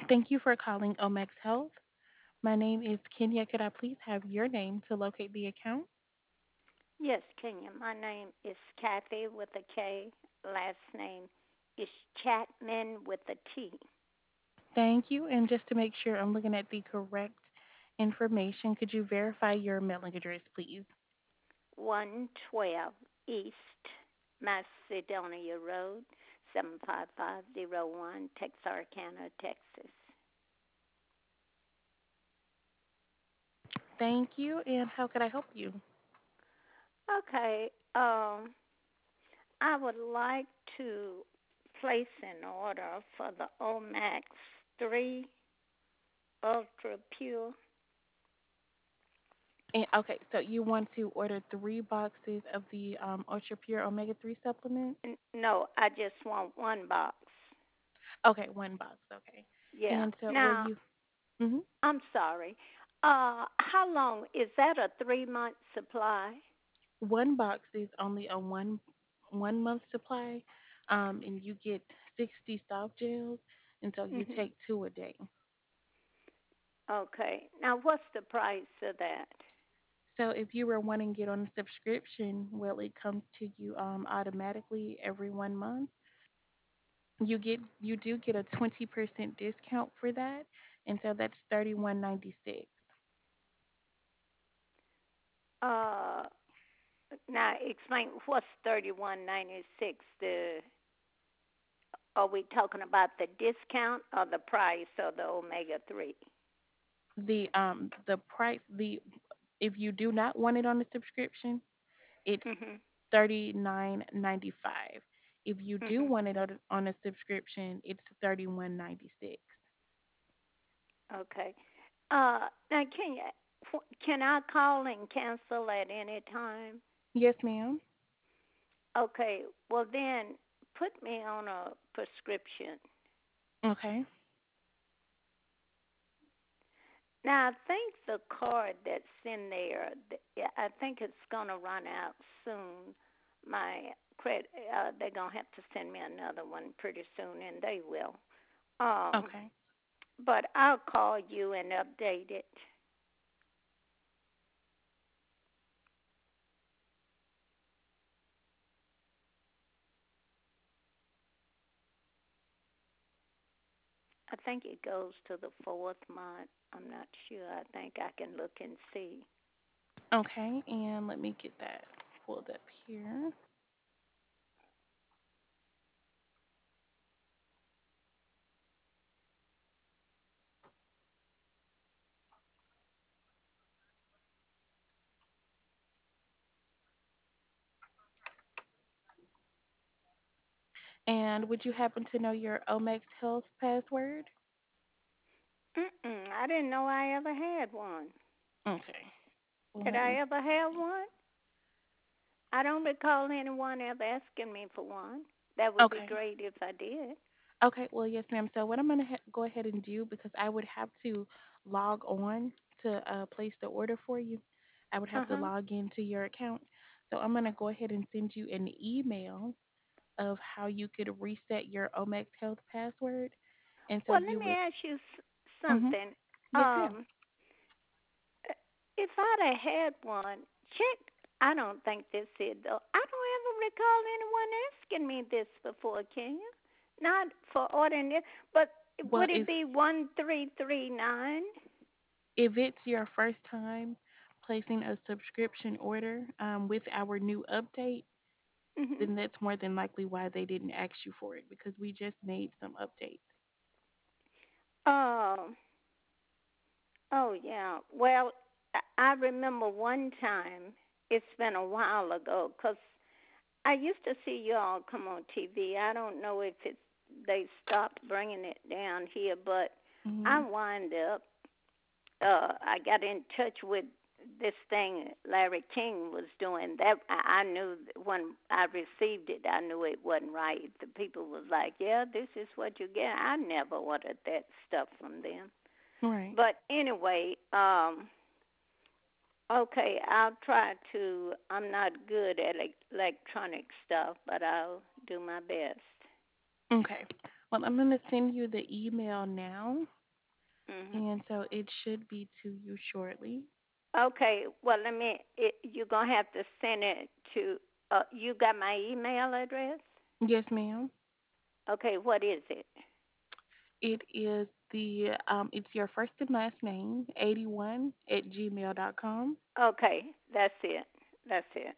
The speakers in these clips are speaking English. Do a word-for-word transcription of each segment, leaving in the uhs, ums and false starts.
Thank you for calling Omex Health. My name is Kenya. Could I please have your name to locate the account? Yes, Kenya. My name is Kathy with a K. Last name is Chatman with a T. Thank you. And just to make sure I'm looking at the correct information, could you verify your mailing address, please? one twelve East Macedonia Road, seven five five zero one, Texarkana, Texas. Thank you. And how could I help you? Okay, um, I would like to place an order for the Omax three Ultra Pure. And, okay, so you want to order three boxes of the um, Ultra Pure Omega three supplement? No, I just want one box. Okay, one box. Okay. Yeah. And so were Now, you? hmm I'm sorry. Uh, how long is that? A three month supply? One box is only a one one month supply, um, and you get sixty soft gels, and so you Mhm. take two a day. Okay. Now, what's the price of that? So if you were wanting to get on a subscription, well, it comes to you um, automatically every one month. You get you do get a twenty percent discount for that, and so that's thirty one ninety six. Uh, Now explain what's thirty one ninety six. The Are we talking about the discount or the price of the omega three? The um the price the if you do not want it on the subscription, it's Mhm. thirty nine ninety five. If you do Mhm. want it on on a subscription, it's thirty one ninety six. Okay. Uh, now can you can I call and cancel at any time? Yes, ma'am. Okay. Well then, put me on a prescription. Okay. Now, I think the card that's in there, yeah, I think it's going to run out soon. My credit, uh, they're going to have to send me another one pretty soon, and they will. Um, Okay. but I'll call you and update it. I think it goes to the fourth month. I'm not sure. I think I can look and see. Okay, and let me get that pulled up here. And would you happen to know your Omex Health password? Mm-mm, I didn't know I ever had one. Okay. Well, Did let I me ever have see. one? I don't recall anyone ever asking me for one. That would be Okay. great if I did. Okay, well, yes, ma'am. So what I'm going to ha- go ahead and do, because I would have to log on to uh, place the order for you, I would Uh have to huh. log into your account. So I'm going to go ahead and send you an email of how you could reset your Omex Health password. And so Well, let you me would, ask you hmm something. yes, ma'am. Um, if I'd have had one, check. I don't think this is though. I don't ever recall anyone asking me this before, Kenya. Not for ordering it, but Well, would it if be one three three nine? if it's your first time placing a subscription order um, with our new update, Mhm. then that's more than likely why they didn't ask you for it because we just made some updates. Oh, oh yeah. Well, I I remember one time. It's been a while ago, 'cause I used to see y'all come on T V. I don't know if it's they stopped bringing it down here, but I hmm wind up. Uh, I got in touch with this thing Larry King was doing. That I I knew when I received it, I knew it wasn't right. The people was like, "Yeah, this is what you get." I never ordered that stuff from them. Right. But anyway, um, okay, I'll try to. I'm not good at e- electronic stuff, but I'll do my best. Okay. Well, I'm going to send you the email now. Mhm. and so it should be to you shortly. Okay. Well, let me. It, you're gonna have to send it to. Uh, you got my email address? Yes, ma'am. Okay. What is it? It is the um, it's your first and last name, eighty one at gmail dot com. Okay. That's it. That's it.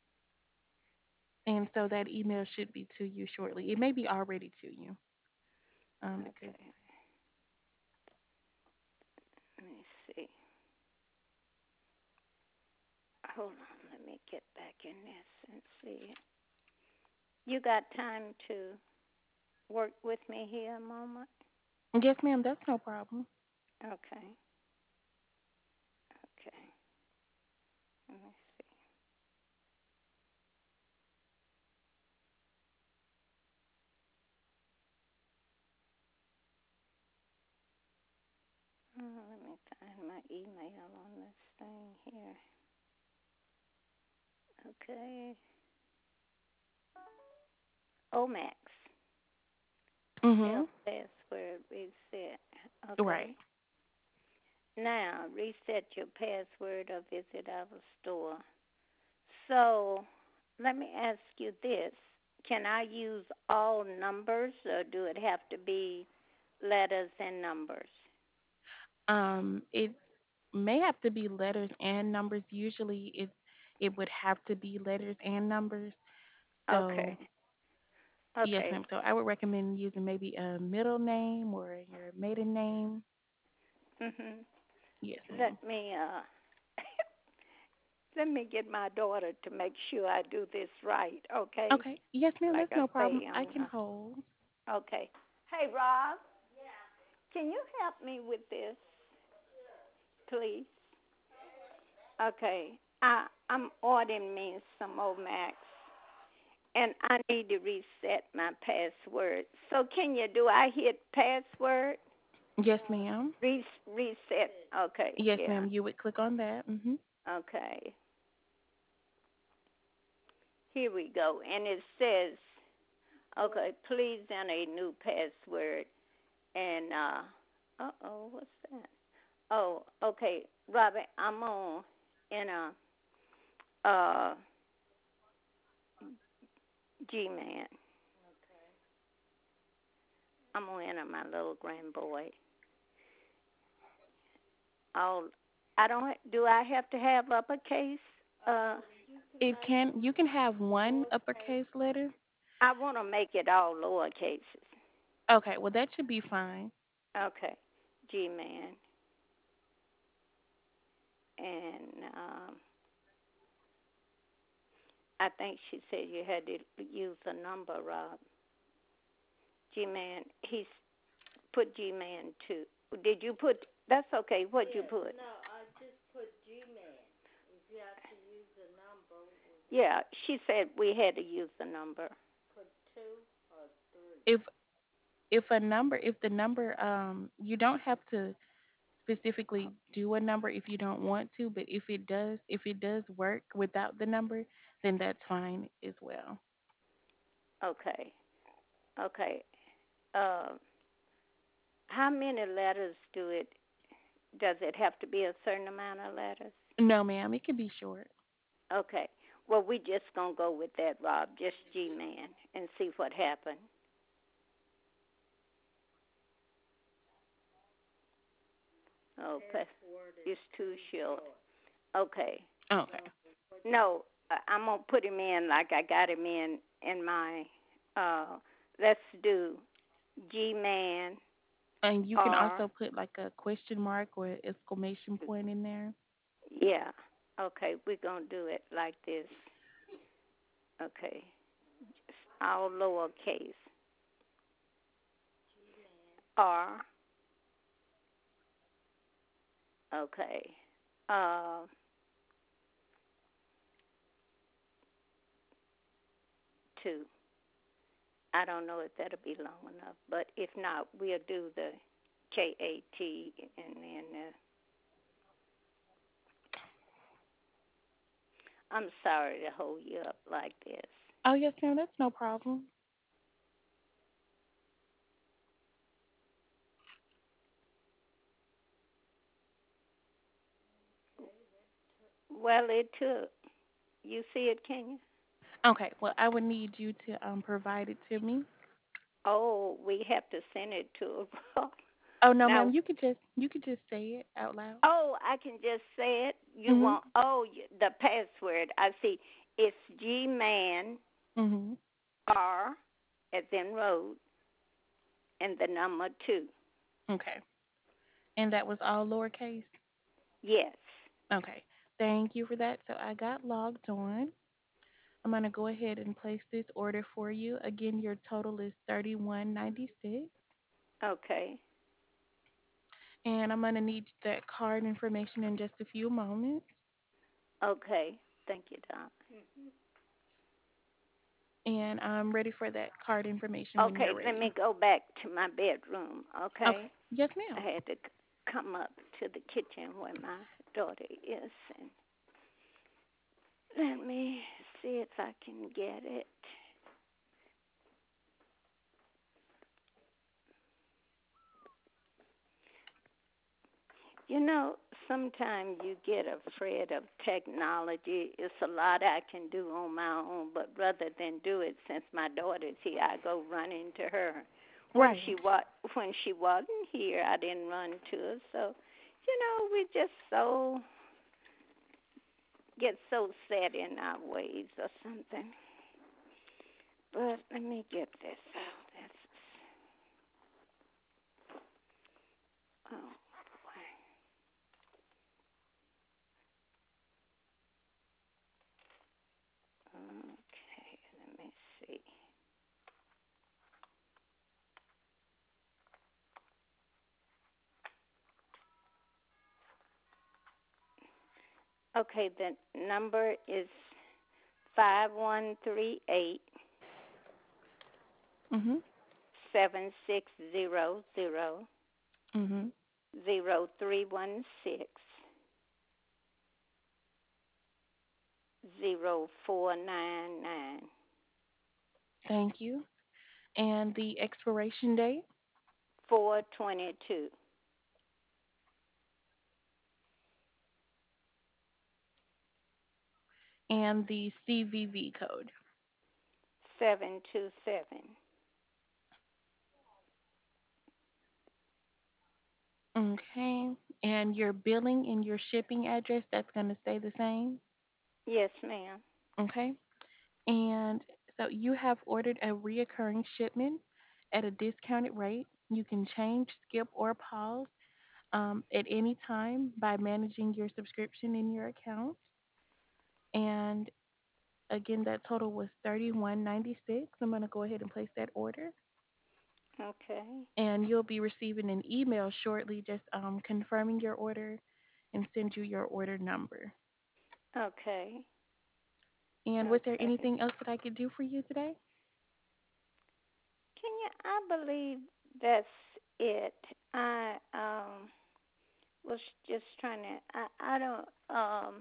And so that email should be to you shortly. It may be already to you. Um, because Okay. Let me see. Hold on. Let me get back in this and see. You got time to work with me here a moment? yes, ma'am, that's no problem. Okay. Okay. Let me see. Oh, let me find my email on this thing here. Okay. Omax. Help Mhm. password reset. Right. Okay. Now reset your password or visit our store. So let me ask you this. Can I use all numbers or do it have to be letters and numbers? Um, it may have to be letters and numbers. Usually, it it would have to be letters and numbers. Okay. So yes, Okay. ma'am. So I would recommend using maybe a middle name or your maiden name. Mhm. Yes, Let ma'am. me uh let me get my daughter to make sure I do this right, okay? Okay. Yes, ma'am. Like That's I no problem. say I on can uh, hold. okay. Hey Rob, can you help me with this, please? Okay. I I'm ordering me some Omax and I need to reset my password. So can you do I hit password? Yes, ma'am. Re- reset. Okay, Yes, yeah. ma'am. You would click on that. Mhm. Okay. Here we go. And it says, okay, please enter a new password. And, uh, uh oh, what's that? Oh, okay, Robert, I'm on in a, uh, G-Man. I'm gonna enter my little grand boy. I'll, I don't, do I have to have uppercase? Uh, It can you can have one uppercase letter. I want to make it all lower cases. Okay, well that should be fine. Okay, G-Man. And, um, I think she said you had to use a number, Rob. G Man, he's put G Man too. Did you put? That's okay. What you put? Yeah, she said we had to use the number. If if a number if the number um you don't have to specifically do a number if you don't want to, but if it does if it does work without the number, then that's fine as well. Okay, okay. Uh, how many letters do it? Does it have to be a certain amount of letters? No, ma'am, it can be short. Okay. Well, we just gonna go with that, Rob. Just G Man, and see what happens. Okay. It's too short. Okay. Okay. No, I- I'm gonna put him in like I got him in in my. Uh, let's do G Man And you can R. also put like a question mark or exclamation point in there. Yeah. Okay, we're gonna do it like this. Okay, all lowercase R. Okay. Uh, two. I don't know if that'll be long enough, but if not, we'll do the K A T and then. Uh, I'm sorry to hold you up like this. Oh yes, ma'am, that's no problem. Well, it took. You see it, can you? Okay, well, I would need you to um provide it to me. Oh, we have to send it to her. Oh no, ma'am, Now, you could just you could just say it out loud. oh, I can just say it. You Mhm. want? Oh, the password. I see. It's G Man Mhm. R, as in road, and the number two. Okay. And that was all lowercase. Yes. Okay. Thank you for that. So I got logged on. I'm gonna go ahead and place this order for you. Again, your total is thirty-one ninety-six, Okay. and I'm gonna need that card information in just a few moments. Okay. Thank you, Don. And I'm ready for that card information when Okay, you're let ready. me go back to my bedroom. Okay. Okay. Yes, I ma'am. had to c- come up to the kitchen where my daughter is, and let me see if I can get it. You know, sometimes you get afraid of technology. It's a lot I can do on my own, but rather than do it, since my daughter's here, I go running to her. When Right. she wa- when she wasn't here, I didn't run to her. So, you know, we just so get so set in our ways or something. But let me get this out. That's oh boy. Okay, let me see. Okay, the number is five one three eight Mhm. seven six zero zero Mhm. zero three one six zero four nine nine Thank you. And the expiration date four twenty two and the C V V code. seven two seven. Okay. And your billing and your shipping address, that's going to stay the same. Yes, ma'am. Okay. And so you have ordered a reoccurring shipment at a discounted rate. You can change, skip, or pause um, at any time by managing your subscription in your account. And again, that total was thirty-one ninety-six. I'm going to go ahead and place that order. Okay. And you'll be receiving an email shortly just um, confirming your order and send you your order number. Okay. And was there Okay. anything else that I could do for you today? Can you? I believe that's it. I um was just trying to. I I don't um.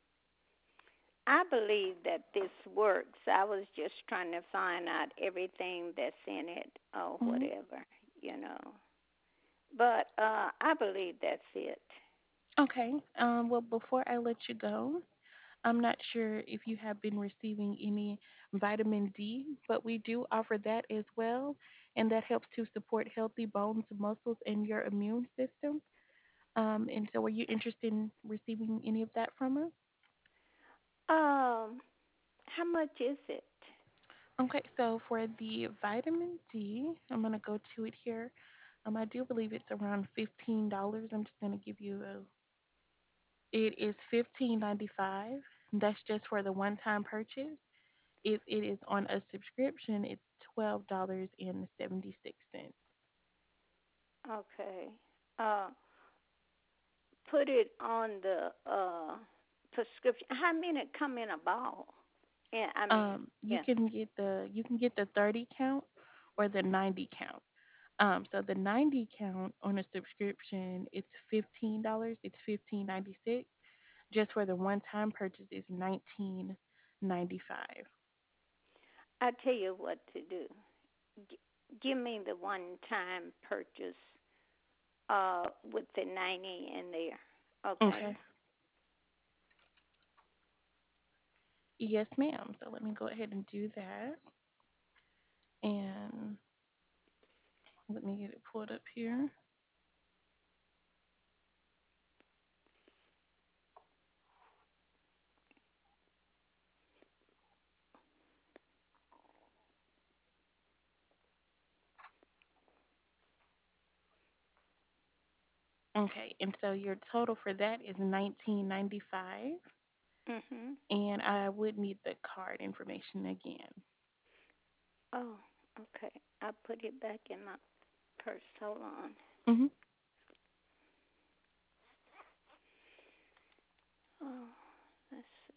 I believe that this works. I was just trying to find out everything that's in it or Hmm. whatever, you know. But uh I believe that's it. Okay. Um, well, before I let you go, I'm not sure if you have been receiving any vitamin D, but we do offer that as well, and that helps to support healthy bones, muscles, and your immune system. Um, and so, are you interested in receiving any of that from us? Um, how much is it? Okay, so for the vitamin D, I'm gonna go to it here. Um, I do believe it's around fifteen dollars. I'm just gonna give you a. It is fifteen ninety five. That's just for the one time purchase. If it is on a subscription, it's twelve dollars and seventy six cents. Okay. Uh put it on the uh prescription. How many come in a ball? Yeah, I mean, Um, you yeah. can get the you can get the thirty count or the ninety count. Um, so the ninety count on a subscription, it's fifteen dollars. It's fifteen ninety six. Just for the one time purchase is nineteen ninety five. I tell you what to do. G- give me the one time purchase uh with the ninety in there. Okay. Okay. Yes, ma'am. So let me go ahead and do that. And let me get it pulled up here. Okay, and so your total for that is nineteen ninety-five, Mhm. and I would need the card information again. Oh, okay. I put it back in my purse. Hold on. Mhm. Oh, let's see.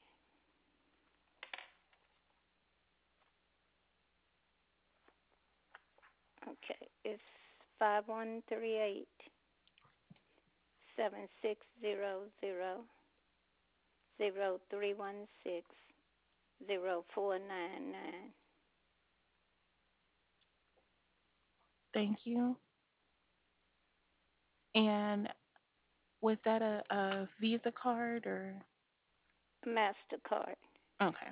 Okay, it's five one three eight seven six zero zero zero three one six zero four nine nine. Thank you. And was that a, a Visa card or Mastercard. okay?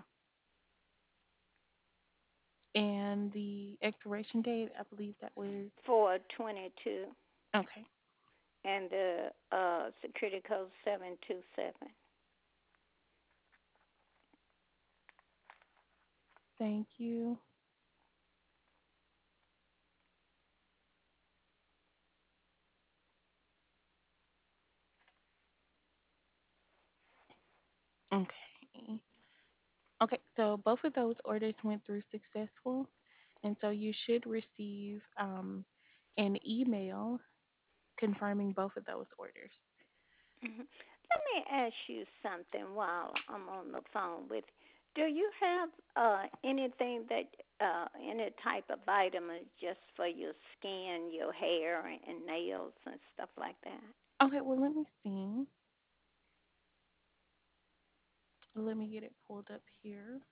And the expiration date, I believe that was Four twenty two, okay. and the uh, security code seven two seven. Thank you. Okay. Okay, so both of those orders went through successful, and so you should receive um, an email confirming both of those orders. Mhm. Let me ask you something while I'm on the phone with you. Do you have uh, anything that, uh, any type of vitamin just for your skin, your hair, and nails and stuff like that? Okay, well, let me see. Let me get it pulled up here.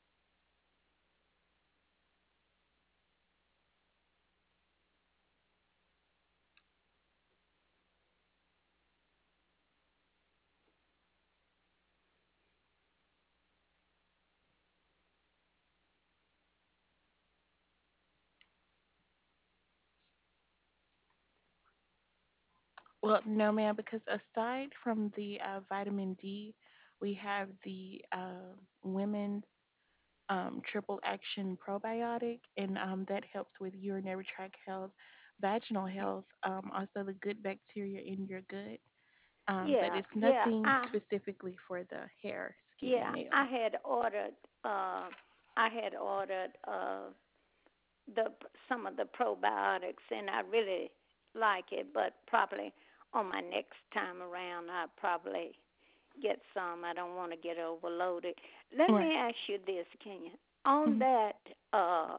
Well, no, ma'am, because aside from the uh, vitamin D, we have the uh, women's um, triple action probiotic, and um, that helps with urinary tract health, vaginal health, um, also the good bacteria in your gut. Um, but Yeah, it's yeah, nothing I specifically for the hair, skin, and yeah, nail. I had ordered uh I had ordered uh the some of the probiotics, and I really like it, but probably on my next time around I probably get some. I don't want to get overloaded. Let Right. me ask you this, Kenya. On Hmm. that uh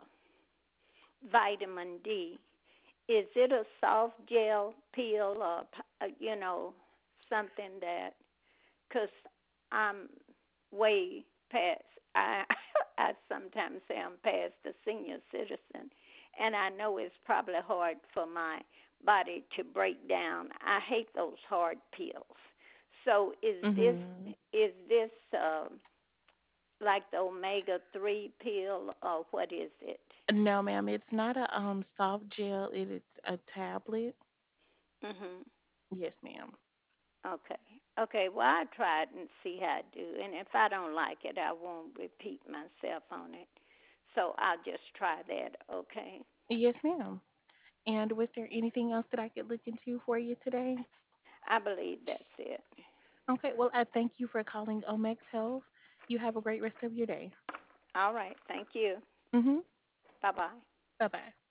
vitamin D, is it a soft gel pill, or uh, you know, something that, because I'm way past. I I sometimes say I'm past the senior citizen, and I know it's probably hard for my body to break down. I hate those hard pills. So is this Hmm. is this uh, like the omega three pill, or what is it? No, ma'am, it's not a um soft gel. It is a tablet. Mhm. Yes, ma'am. Okay. Okay. Well, I try it and see how I do, and if I don't like it, I won't repeat myself on it. So I'll just try that. Okay. Yes, ma'am. And was there anything else that I could look into for you today? I believe that's it. Okay, well, I thank you for calling Omex Health. You have a great rest of your day. All right. Thank you. Mm-hmm. Bye bye. Bye bye.